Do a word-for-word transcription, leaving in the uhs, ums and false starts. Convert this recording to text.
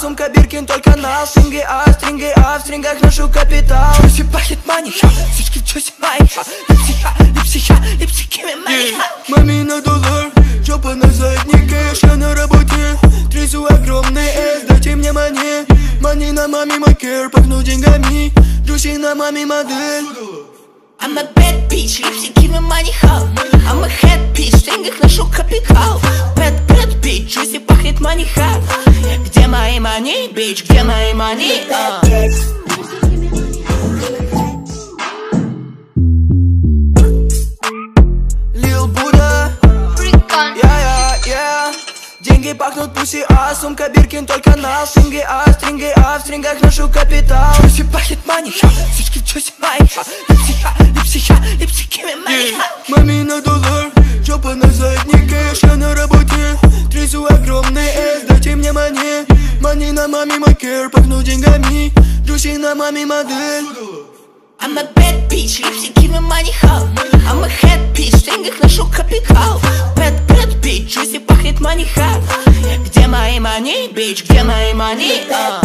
сумка Биркин только на стринге, а стринги, а в стрингах ношу капитал. Джуси пахнет маниха, сучки в джуси маниха. Липсиха, липсиха, липсики маниха. Мами на доллар, жопа на заднике, я на работе. Трясу огромный эс, дайте мне мани. Мани на маме мой кэр, пахну деньгами. Джуси на маме модель. I'm a bad bitch, липсики на маниха. I'm a head bitch, в стрингах ношу капитал. Bad, bad bitch, джуси пахнет маниха. Где мои мани, bitch, где мои мани? Lil Buddha, yeah, yeah, yeah. Деньги пахнут пуси, а сумка Биркин только на стринге, а стринги, а в стрингах ношу капитал. Джуси пахнет маниха, сучки в джуси маниха. Липсиха, липсиха, липсики маниха. Мами на доллар, жопа на заднике, я на работе. Трясу огромный эс, дайте мне мани. Мани на маме мой кэр, пахну деньгами. Джуси на маме модель. I'm a bad bitch, липсики на маниха. I'm a head bitch, в стрингах ношу капитал. Bad, bad bitch, джуси пахнет маниха. Где мои мани, bitch, где мои мани?